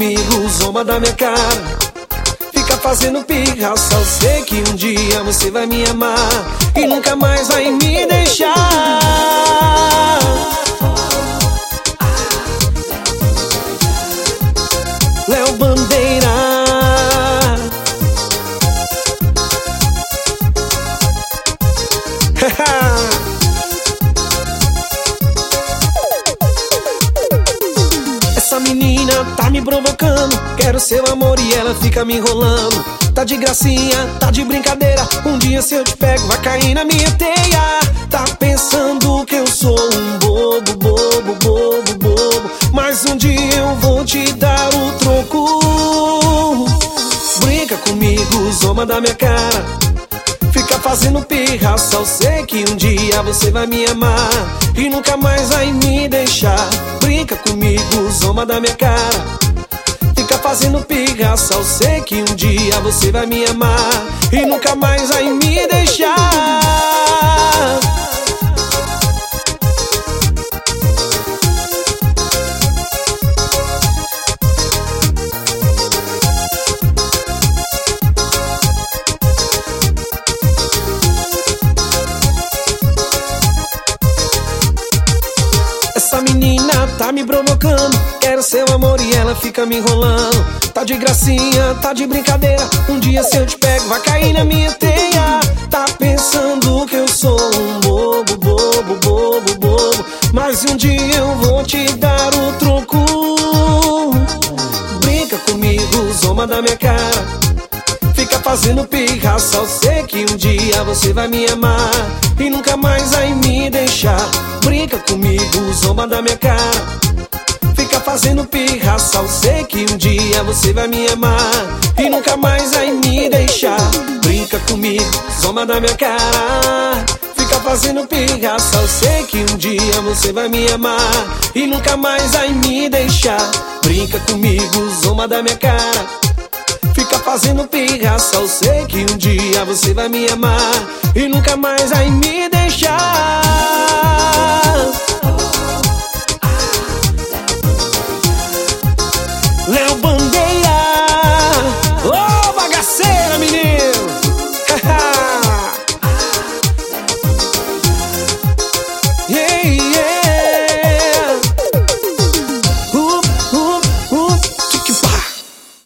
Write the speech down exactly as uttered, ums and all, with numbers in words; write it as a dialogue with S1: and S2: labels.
S1: comigo, zomba da minha cara. Fica fazendo pirraça, eu sei que um dia você vai me amar e nunca mais vai me deixar. Léo Bandeira. Essa menina tá me provocando, quero seu amor e ela fica me enrolando. Tá de gracinha, tá de brincadeira, um dia se eu te pego vai cair na minha teia. Tá pensando que eu sou um bobo, bobo, bobo, bobo, mas um dia eu vou te dar o troco. Brinca comigo, zomba da minha cara. Fica fazendo pirraça, eu sei que um dia você vai me amar e nunca mais vai me deixar. Brinca comigo, zomba da minha cara. Fica fazendo pirraça, eu sei que um dia você vai me amar e nunca mais vai me deixar. Essa menina tá me provocando, quero seu amor e ela fica me enrolando. Tá de gracinha, tá de brincadeira, um dia se eu te pego vai cair na minha teia. Tá pensando que eu sou um bobo, bobo, bobo, bobo, mas um dia eu vou te dar o troco. Brinca comigo, zomba da minha cara. Fica fazendo pirraça, eu sei que um dia você vai me amar e nunca mais vai me deixar. Brinca comigo, zomba da minha cara. Fica fazendo pirraça, eu sei que um dia você vai me amar e nunca mais vai me deixar. Brinca comigo, zomba da minha cara. Fica fazendo pirraça, eu sei que um dia você vai me amar e nunca mais vai me deixar. Brinca comigo, zomba da minha cara. Fica fazendo pirraça, eu sei que um dia você vai me amar e nunca mais vai me deixar. Léo Bandeira.